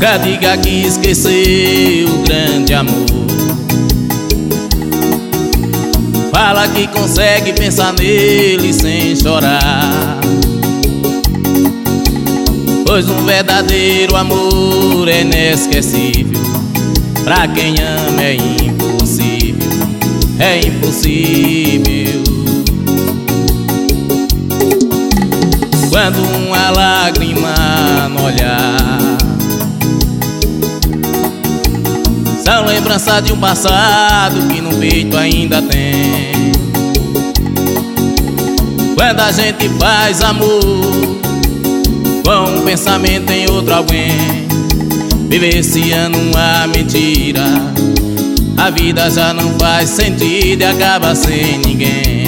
Nunca diga que esqueceu o grande amor. Fala que consegue pensar nele sem chorar, pois um verdadeiro amor é inesquecível. Pra quem ama é impossível, é impossível. Quando uma lágrima no olhar são lembranças de um passado que no peito ainda tem. Quando a gente faz amor com um pensamento em outro alguém, vivenciando uma mentira, a vida já não faz sentido e acaba sem ninguém.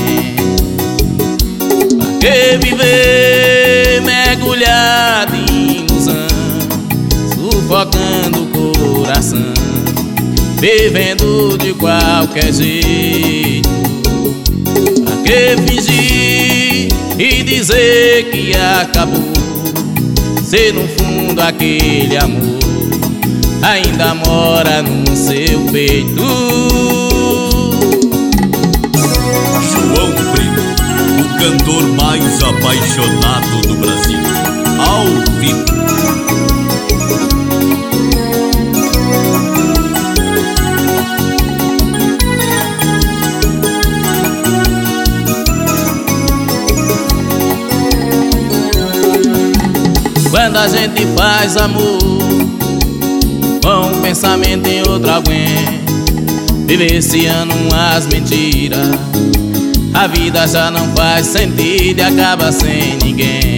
Pra que viver mergulhado em ilusão, sufocando o coração, vivendo de qualquer jeito? Pra que fingir e dizer que acabou, se no fundo aquele amor ainda mora no seu peito? João Brito, o cantor mais apaixonado do Brasil, ao vivo. Quando a gente faz amor com um pensamento em outro alguém, vivenciando umas mentiras, a vida já não faz sentido e acaba sem ninguém.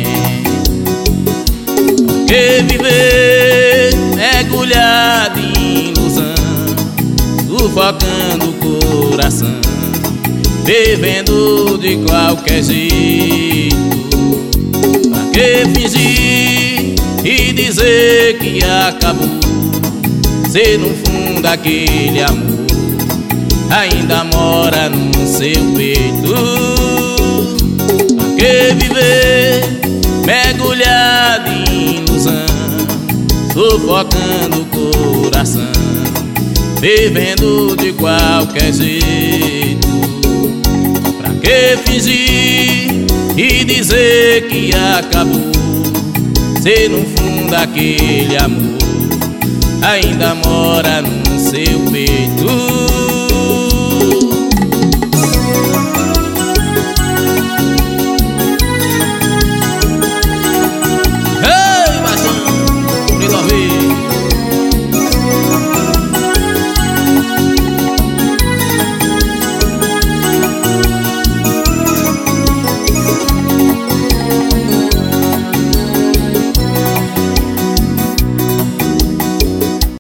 Que viver mergulhado em ilusão, sufocando o coração, vivendo de qualquer jeito? Pra que fingir e dizer que acabou, se no fundo aquele amor ainda mora no seu peito? Pra que viver mergulhado em ilusão, sufocando o coração, vivendo de qualquer jeito? Pra que fingir e dizer que acabou, se no fundo aquele amor ainda mora no seu peito?